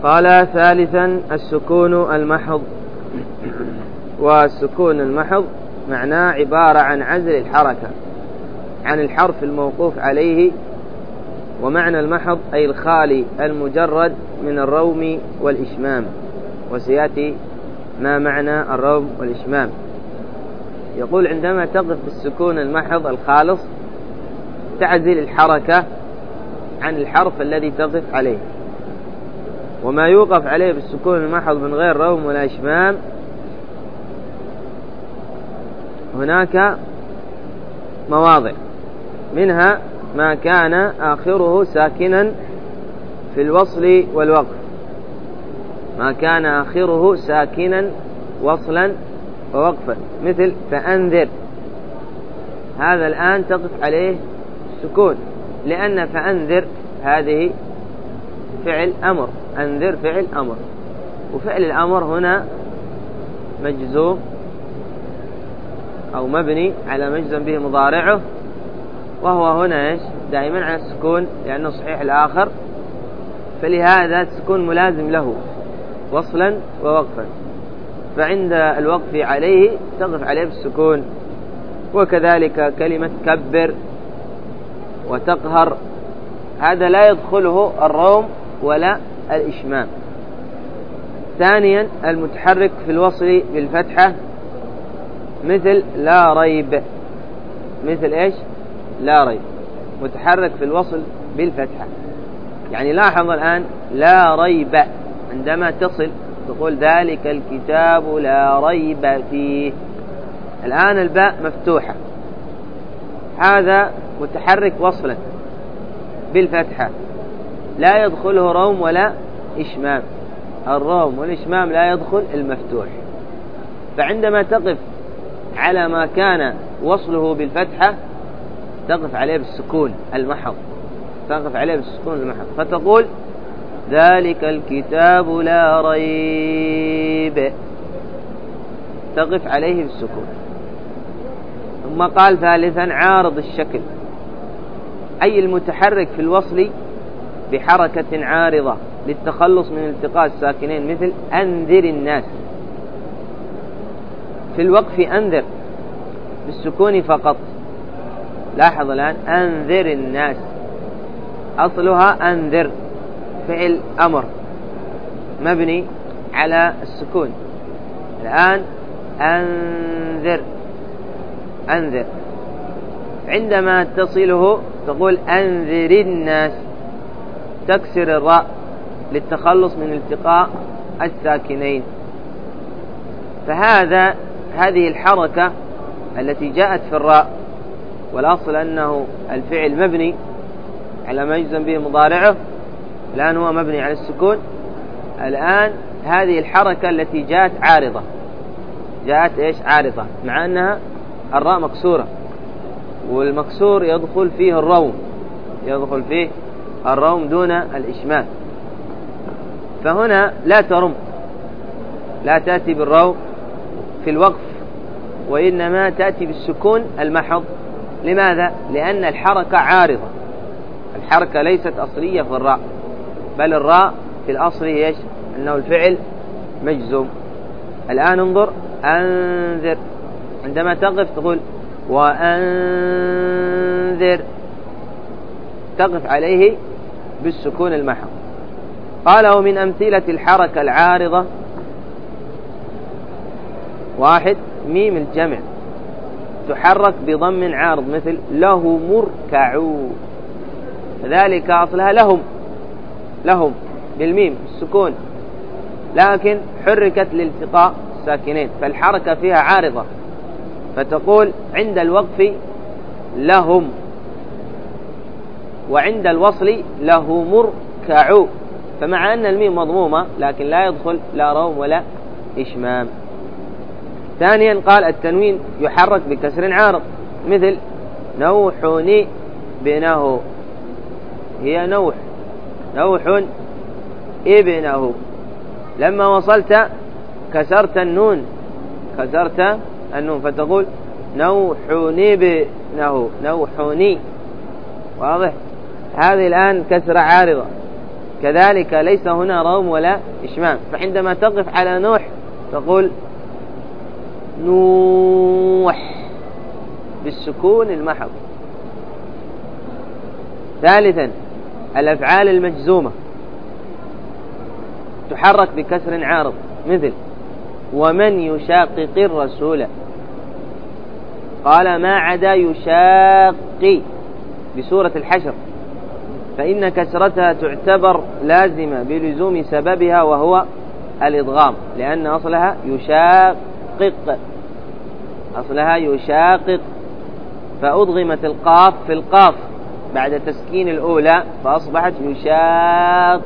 قال ثالثا السكون المحض. والسكون المحض معناه عبارة عن عزل الحركة عن الحرف الموقوف عليه، ومعنى المحض أي الخالي المجرد من الروم والإشمام، وسيأتي ما معنى الروم والإشمام. يقول عندما تقف بالسكون المحض الخالص تعزل الحركة عن الحرف الذي تقف عليه، وما يوقف عليه بالسكون المحض من غير روم ولا إشمام هناك مواضع، منها ما كان آخره ساكنا في الوصل والوقف، ما كان آخره ساكنا وصلا ووقفا، مثل فأنذر، هذا الآن تقف عليه سكون، لأن فأنذر هذه فعل أمر، أنذر فعل أمر، وفعل الأمر هنا مجزوم أو مبني على مجزم به مضارعه، وهو هنا إيش دائما على السكون لأنه صحيح الآخر، فلهذا السكون ملازم له وصلا ووقفا، فعند الوقف عليه تقف عليه بالسكون. وكذلك كلمة كبر وتقهر، هذا لا يدخله الروم ولا الإشمام. ثانيا المتحرك في الوصل بالفتحة، مثل لا ريب، مثل إيش لا ريب، متحرك في الوصل بالفتحة. يعني لاحظ الآن لا ريب، عندما تصل تقول ذلك الكتاب لا ريب فيه، الآن الباء مفتوحة، هذا متحرك وصلا بالفتحة لا يدخله روم ولا إشمام، الروم والإشمام لا يدخل المفتوح، فعندما تقف على ما كان وصله بالفتحة تقف عليه بالسكون المحض، تقف عليه بالسكون المحض، فتقول ذلك الكتاب لا ريب، تقف عليه بالسكون. ثم قال ثالثا عارض الشكل، أي المتحرك في الوصل بحركة عارضة للتخلص من التقاء الساكنين، مثل أنذر الناس. في الوقف أنذر بالسكون فقط، لاحظ الآن أنذر الناس أصلها أنذر فعل أمر مبني على السكون، الآن أنذر أنذر، عندما تصله تقول أنذر الناس، تكسر الراء للتخلص من التقاء الساكنين. هذه الحركة التي جاءت في الراء، والأصل أنه الفعل مبني على ما يجزم به مضارعه، الآن هو مبني على السكون، الآن هذه الحركة التي جاءت عارضة، جاءت إيش عارضة، مع أنها الراء مكسورة، والمكسور يدخل فيه الروم، يدخل فيه الروم دون الإشمام، فهنا لا ترم، لا تأتي بالروم في الوقف، وإنما تأتي بالسكون المحض. لماذا؟ لأن الحركة عارضة، الحركة ليست أصلية في الراء، بل الراء في الأصل إيش أنه الفعل مجزوم. الآن انظر أنذر، عندما تقف تقول وأنذر، تقف عليه بالسكون المحض. قال ومن أمثلة الحركة العارضة: 1 ميم الجمع تحرك بضم عارض، مثل له مركعوا، ذلك أصلها لهم، لهم بالميم السكون، لكن حركت لالتقاء الساكنين، فالحركة فيها عارضة، فتقول عند الوقف لهم، وعند الوصل له مركعوا، فمع أن الميم مضمومة لكن لا يدخل لا روم ولا إشمام. ثانيا قال التنوين يحرك بكسر عارض، مثل نوح ابنه، هي نوح، نوح ابنه، لما وصلت كسرت النون، كسرت النون، فتقول نوح ابنه، نوحني، واضح؟ هذه الآن كسر عارضة، كذلك ليس هنا روم ولا إشمام. فعندما تقف على نوح تقول نوح بالسكون المحض. ثالثا الأفعال المجزومة تحرك بكسر عارض، مثل ومن يشاقق الرسول، قال ما عدا يشاقي بسورة الحشر، فإن كسرتها تعتبر لازمة بلزوم سببها وهو الإضغام، لأن أصلها يشاقق، أصلها يشاقق، فأضغمت القاف في القاف بعد تسكين الأولى فأصبحت يشاق.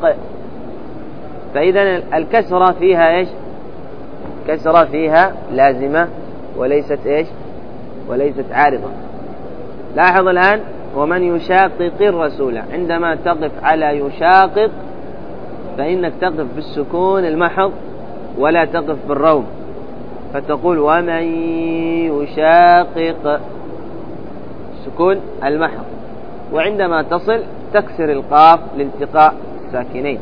فإذا الكسرة فيها إيش؟ كسرة فيها لازمة وليست إيش؟ وليست عارضة. لاحظ الآن ومن يشاقق الرسول، عندما تقف على يشاقق فإنك تقف بالسكون المحض ولا تقف بالروم، فتقول ومن يشاقق سكون المحض، وعندما تصل تكسر القاف لالتقاء الساكنين.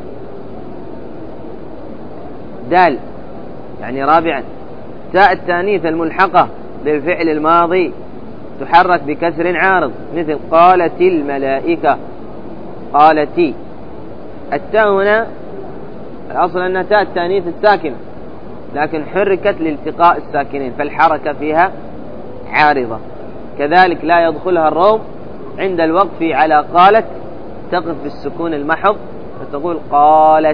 دال يعني رابعا تاء التانيث الملحقة بالفعل الماضي تحرك بكسر عارض، مثل قالت الملائكة، قالتي. التاء هنا الأصل أنها تاء التانيث الساكنة، لكن حركت لالتقاء الساكنين فالحركة فيها عارضة. كذلك لا يدخلها الروم عند الوقف على قالت، تقف بالسكون المحض فتقول قالت.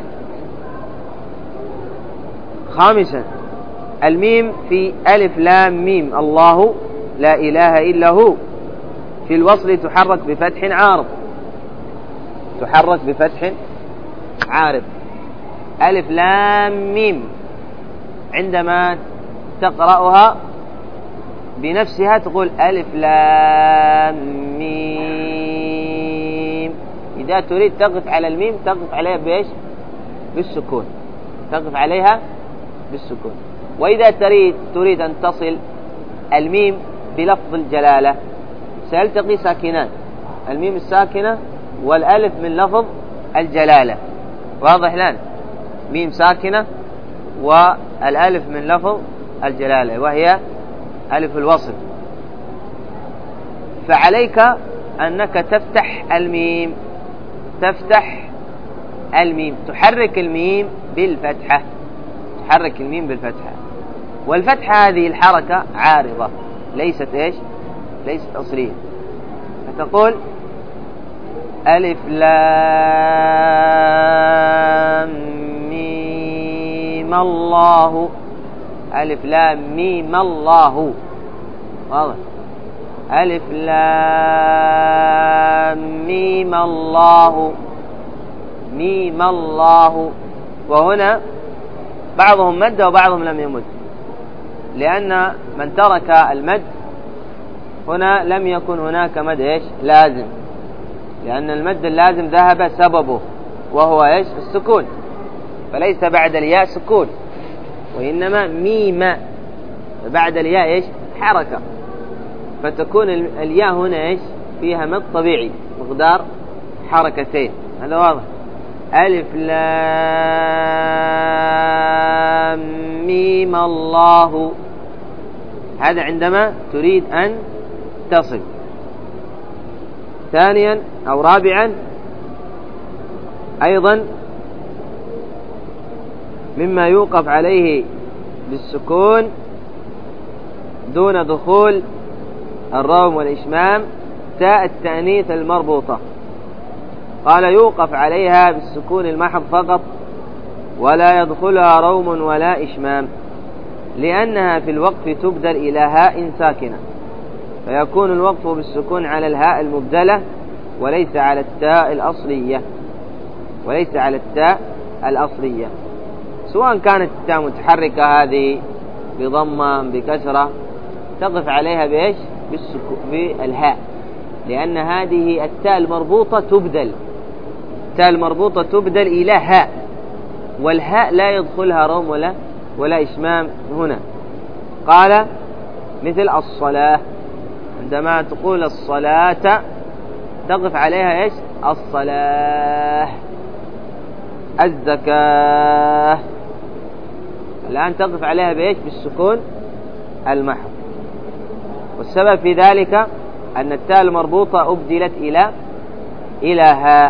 خامسا الميم في ألف لام ميم الله لا إله إلا هو، في الوصل تحرك بفتح عارض، تحرك بفتح عارض. ألف لام ميم عندما تقرأها بنفسها تقول ألف لام ميم. إذا تريد تقف على الميم تقف عليها بإيش؟ بالسكون، تقف عليها بالسكون. وإذا تريد أن تصل الميم بلفظ الجلالة سيلتقي ساكنان، الميم الساكنة والألف من لفظ الجلالة، واضح الآن؟ ميم ساكنة والألف من لفظ الجلالة وهي ألف الوصل. فعليك أنك تفتح الميم، تفتح الميم، تحرك الميم بالفتحة، تحرك الميم بالفتحة. والفتحة هذه الحركة عارضة ليست إيش؟ ليست أصلية. فتقول ألف لام ميم الله، ألف لام ميم الله، واضح؟ ألف لام ميم الله، ميم الله. وهنا بعضهم مد وبعضهم لم يمد، لأن من ترك المد هنا لم يكن هناك مد إيش؟ لازم، لأن المد اللازم ذهب سببه وهو إيش؟ السكون، فليس بعد الياء سكون، وإنما ميم، بعد الياء إيش؟ حركة، فتكون الياء هنا إيش؟ فيها مد طبيعي مقدار حركتين. هذا واضح؟ ألف لام ميم الله، هذا عندما تريد أن تصل. ثانيا أو رابعا أيضا مما يوقف عليه بالسكون دون دخول الروم والإشمام تاء التأنيث المربوطة، قال يوقف عليها بالسكون المحض فقط ولا يدخلها روم ولا إشمام، لأنها في الوقف تبدل إلى هاء ساكنة، فيكون الوقف بالسكون على الهاء المبدلة وليس على التاء الأصلية، وليس على التاء الأصلية، سواء كانت التاء متحركة هذه بضمة بكسرة تقف عليها بإيش؟ بالهاء، لأن هذه التاء المربوطة تبدل، التاء المربوطة تبدل إلى هاء، والهاء لا يدخلها روم ولا إشمام هنا. قال مثل الصلاة، عندما تقول الصلاة تقف عليها إيش؟ الصلاة، الزكاة. الآن تقف عليها بإيش؟ بالسكون المحض. والسبب في ذلك أن التاء المربوطة أبدلت إلى هاء،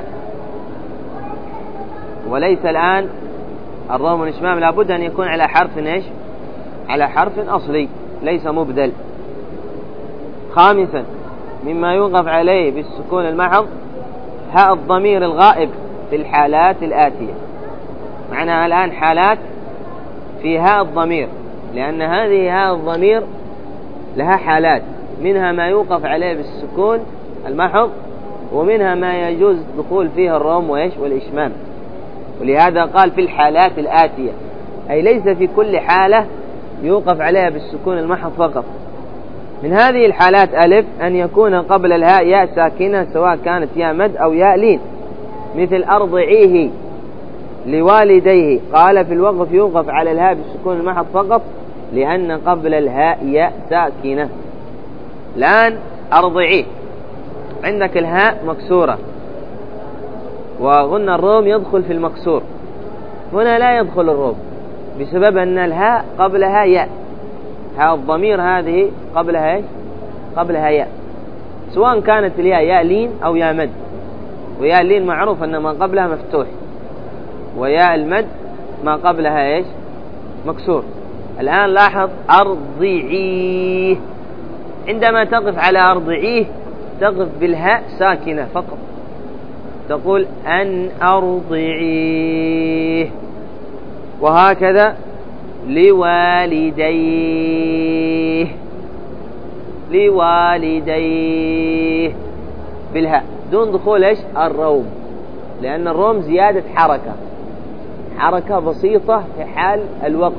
وليس الآن الضم والإشمام لابد أن يكون على حرف إيش؟ على حرف أصلي ليس مبدل. خامسا مما يوقف عليه بالسكون المحض هاء الضمير الغائب في الحالات الآتية. معناها الآن حالات في هاء الضمير، لأن هذه هاء الضمير لها حالات، منها ما يوقف عليه بالسكون المحض، ومنها ما يجوز الدخول فيها الروم والإشمام. ولهذا قال في الحالات الآتية، أي ليس في كل حالة يوقف عليها بالسكون المحض فقط. من هذه الحالات ألف أن يكون قبل الهاء ياء ساكنة سواء كانت ياء مد أو ياء لين، مثل أرضعيه لوالديه. قال في الوقف يوقف على الهاء بالسكون المحض فقط لأن قبل الهاء ياء ساكنة. الآن أرضعيه عندك الهاء مكسورة، وقلنا الروم يدخل في المكسور، هنا لا يدخل الروم بسبب أن الهاء قبلها ياء. هاء الضمير هذه قبلها ياء، سواء كانت الياء ياء لين أو ياء مد. وياء لين معروف أن ما قبلها مفتوح، وياء المد ما قبلها مكسور. الآن لاحظ أرضعيه، عندما تقف على أرضعيه تقف بالهاء ساكنة فقط، تقول أن أرضعيه. وهكذا لوالديه بالهاء دون دخول الروم، لأن الروم زيادة حركة بسيطة في حال الوقف،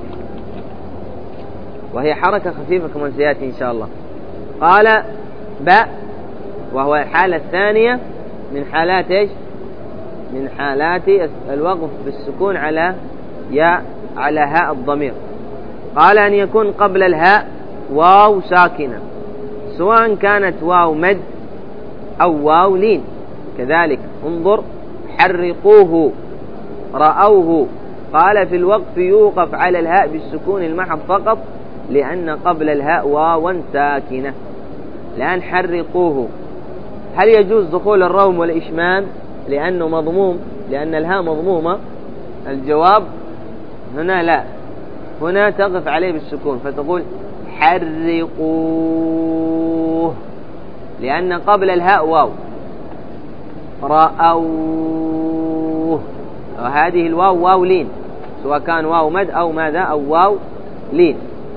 وهي حركة خفيفة كما سيأتي إن شاء الله. قال باء، وهو الحالة الثانية من حالات من حالات الوقف بالسكون على هاء الضمير. قال أن يكون قبل الهاء واو ساكنة سواء كانت واو مد أو واو لين. كذلك انظر حرقوه رأوه. قال في الوقف يوقف على الهاء بالسكون المحض فقط لأن قبل الهاء واوا ساكنة. الآن حرقوه، هل يجوز دخول الروم والإشمام لأنه مضموم؟ لأن الهاء مضمومة. الجواب هنا لا، هنا تقف عليه بالسكون فتقول حرقوه لأن قبل الهاء واو. رأوه، وهذه الواو واو لين سواء كان واو مد أو ماذا أو واو لين.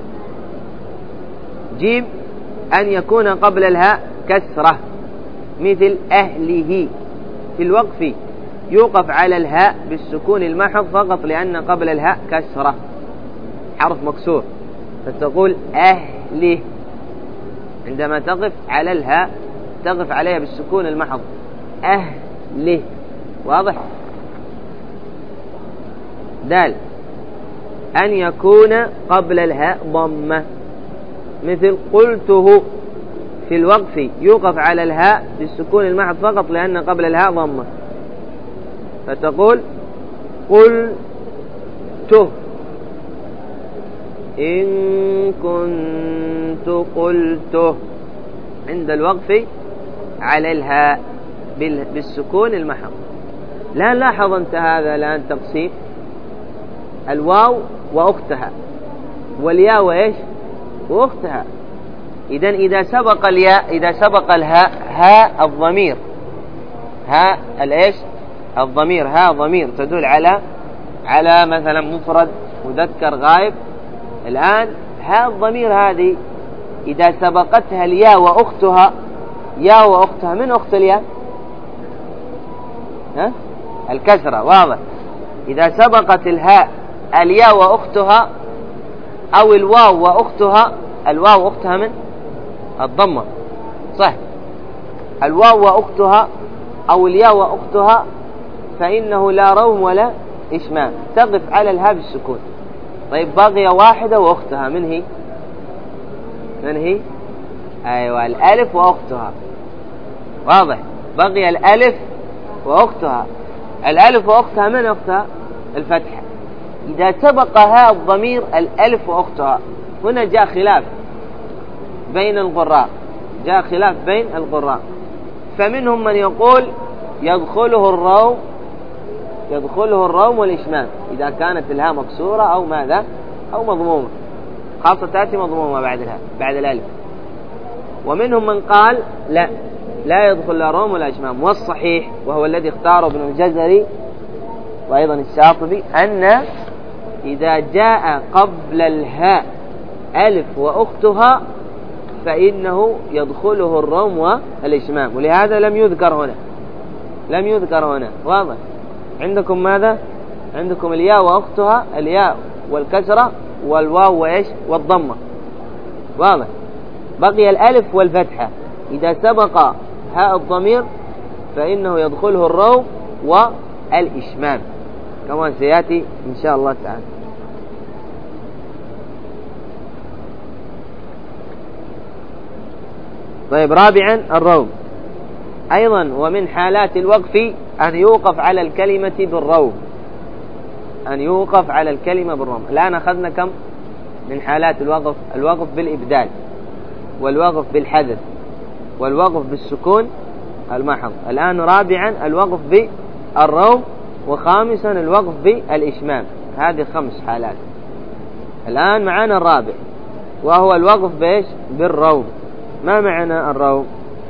جيم أن يكون قبل الهاء كسرة مثل أهله. في الوقف يوقف على الهاء بالسكون المحض فقط لأن قبل الهاء كسرة حرف مكسور، فتقول أهله. عندما تقف على الهاء تقف عليها بالسكون المحض أهله. واضح؟ دال أن يكون قبل الهاء ضمة مثل قلته. في الوقف يوقف على الهاء بالسكون المحض فقط لأن قبل الهاء ضمة، فتقول قلته إن كنت قلته. عند الوقف على الهاء بالسكون المحض. لا لاحظ أنت هذا الآن تقسيم الواو وأختها والياء وأختها. إذا سبق الياء، إذا سبق الهاء هاء الضمير، هاء الضمير، هاء ضمير تدل على مثلا مفرد مذكر غائب. الآن هاء الضمير هذه إذا سبقتها الياء وأختها، ياء وأختها، من أخت الياء؟ الكسرة. واضح؟ إذا سبقت الهاء الياء وأختها أو الواو وأختها، الواو أختها من الضمة، صح؟ الواو وأختها أو الياء وأختها فإنه لا روم ولا إشمام، تقف على الهاء بالسكون. طيب باقي واحدة وأختها، من هي؟ أيوة الألف وأختها. واضح؟ بقي الألف وأختها. الألف وأختها من أختها؟ الفتحة. إذا سبق هاء الضمير الألف وأختها، هنا جاء خلاف بين القراء، فمنهم من يقول يدخله الروم والإشمام إذا كانت الهاء مكسورة أو ماذا أو مضمومة، خاصة تأتي مضمومة بعد الألف. ومنهم من قال لا يدخل الروم ولا إشمام. والصحيح وهو الذي اختاره ابن الجزري وأيضا الشاطبي أن إذا جاء قبل الهاء ألف وأختها فإنه يدخله الروم والإشمام، ولهذا لم يذكر هنا. واضح عندكم ماذا؟ عندكم الياء وأختها، الياء والكسرة والواو وإيش والضمة. واضح. بقي الألف والفتحة، إذا سبق هاء الضمير فإنه يدخله الروم والإشمام كما سيأتي إن شاء الله تعالى. طيب، رابعا الروم. أيضا ومن حالات الوقف أن يوقف على الكلمة بالروم. الآن أخذنا كم من حالات الوقف؟ الوقف بالإبدال، والوقف بالحذف، والوقف بالسكون المحض. الآن رابعا الوقف بالروم، وخامسا الوقف بالإشمام. هذه 5 حالات. الآن معنا الرابع وهو الوقف بالروم. ما معنى الروم؟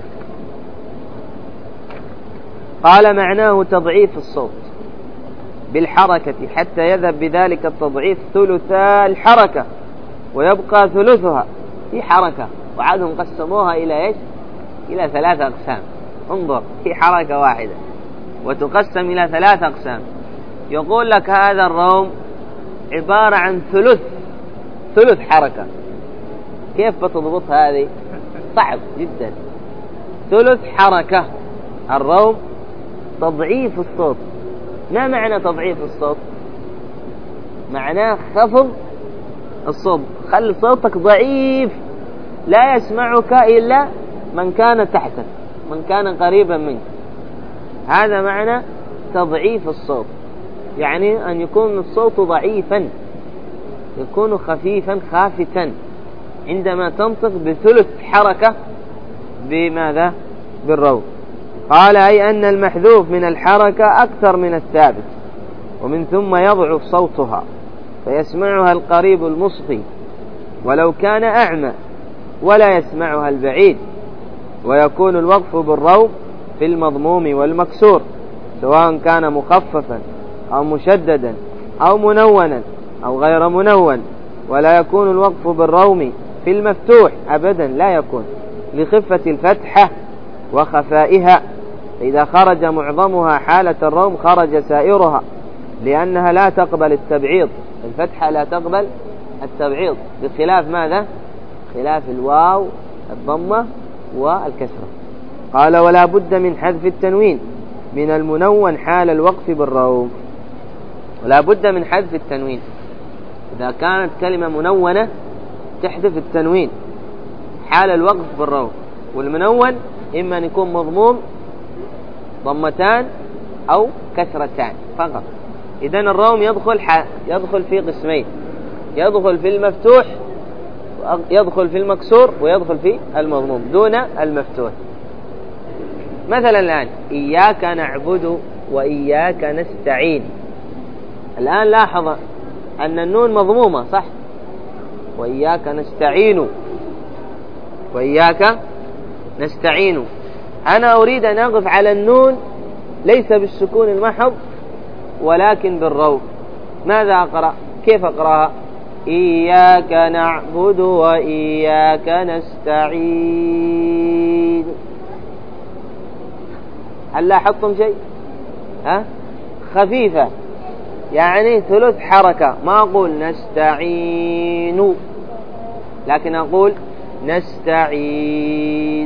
قال معناه تضعيف الصوت بالحركة حتى يذهب بذلك التضعيف ثلثا الحركة ويبقى ثلثها في حركة. وعادهم قسموها إلى إلى 3 أقسام. انظر، في حركة واحدة وتقسم إلى 3 أقسام. يقول لك هذا الروم عبارة عن ثلث حركة. كيف بتضبط هذه؟ صعب جدا. ثلث حركة. الروم تضعيف الصوت. ما معنى تضعيف الصوت؟ معناه خفض الصوت، خلي صوتك ضعيف لا يسمعك إلا من كان تحتك، من كان قريبا منك. هذا معنى تضعيف الصوت، يعني أن يكون الصوت ضعيفا، يكون خفيفا خافتا عندما تنطق بثلث حركة. بماذا؟ بالروم. قال أي أن المحذوف من الحركة أكثر من الثابت، ومن ثم يضعف صوتها فيسمعها القريب المصغي ولو كان أعمى، ولا يسمعها البعيد. ويكون الوقف بالروم في المضموم والمكسور سواء كان مخففا أو مشددا أو منونا أو غير منون. ولا يكون الوقف بالروم في المفتوح أبدا، لا يكون، لخفة الفتحة وخفائها. إذا خرج معظمها حالة الروم خرج سائرها، لأنها لا تقبل التبعيض. الفتحة لا تقبل التبعيض، بخلاف ماذا؟ خلاف الواو الضمة والكسرة. قال ولا بد من حذف التنوين من المنون حال الوقف بالروم. ولا بد من حذف التنوين. إذا كانت كلمة منونة تحذف التنوين حال الوقف بالروم. والمنون إما أن يكون مضموم ضمتان أو كسرتان فقط. إذن الروم يدخل في قسمين، يدخل في المفتوح، يدخل في المكسور، ويدخل في المضموم دون المفتوح. مثلا الآن إياك نعبد وإياك نستعين. الآن لاحظ أن النون مضمومة، صح؟ وإياك نستعين، وإياك نستعين. أنا أريد أن أقف على النون ليس بالسكون المحض ولكن بالروم. ماذا أقرأ؟ كيف أقرأها؟ إياك نعبد وإياك نستعين. هل لاحظتم شيء؟ خفيفة، يعني ثلث حركة. ما أقول نستعين، لكن أقول نستعين.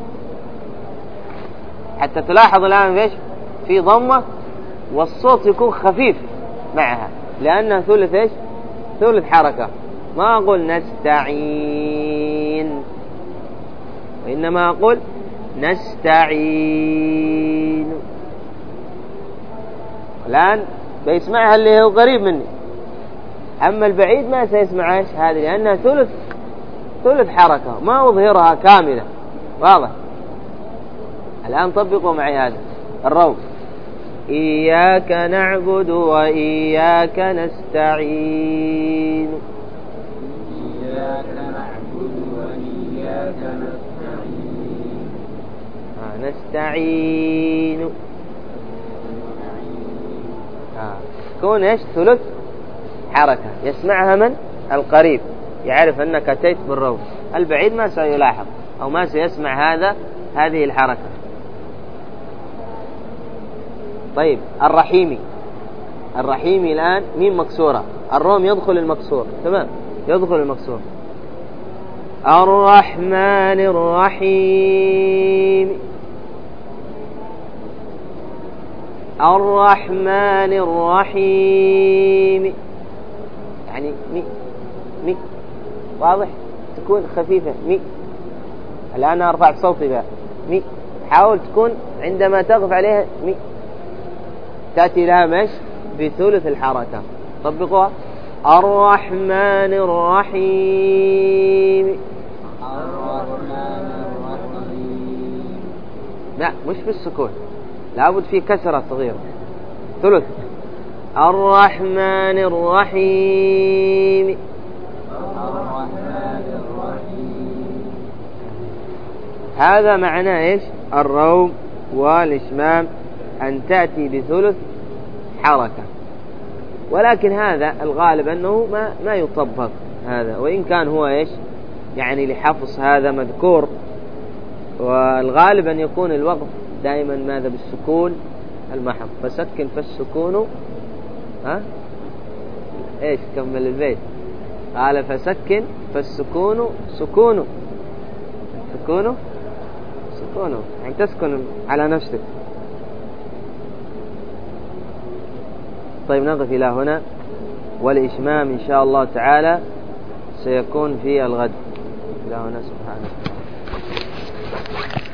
حتى تلاحظ الآن فيش في ضمة والصوت يكون خفيف معها، لأنها ثلث حركة. ما أقول نستعين، وإنما أقول نستعين. الآن بيسمعها اللي هو قريب مني. أما البعيد ما سيسمعها هذه لأنها ثلث حركة ما أظهرها كاملة. واضح؟ الآن طبقوا معي هذا الروم: إياك نعبد وإياك نستعين. إياك نعبد وإياك نستعين. نستعين. تكون إيش؟ ثلث حركة يسمعها من؟ القريب، يعرف أنك أتيت بالروم. البعيد ما سيلاحظ أو ما سيسمع هذه الحركة. طيب الرحيمي الآن ميم مكسورة، الروم يدخل المكسور. تمام، يدخل المكسور. الرحمن الرحيم. الرحمن الرحيم، يعني مي واضح؟ تكون خفيفة مي. الآن أرفع صوتي بها مي. حاول تكون عندما تقف عليها مي تأتي لها مش بثلث الحركة. طبقوها: الرحمن الرحيم. الرحمن الرحيم. لا، مش بالسكون، لابد في كسرة صغيرة ثلث. الرحمن الرحيم. الرحمن الرحيم. هذا معناه إيش؟ الروم والإشمام أن تأتي بثلث حركة. ولكن هذا الغالب أنه ما يطبق هذا، وإن كان هو إيش يعني لحفظ هذا مذكور. والغالب أن يكون الوقف دائما ماذا؟ بالسكون المحض. فسكن فالسكون إيش؟ كمل البيت. قال فسكن فالسكون سكون. سكون يعني تسكن على نفسك. طيب نقف إلى هنا، والإشمام إن شاء الله تعالى سيكون في الغد. إلى هنا. سبحانه.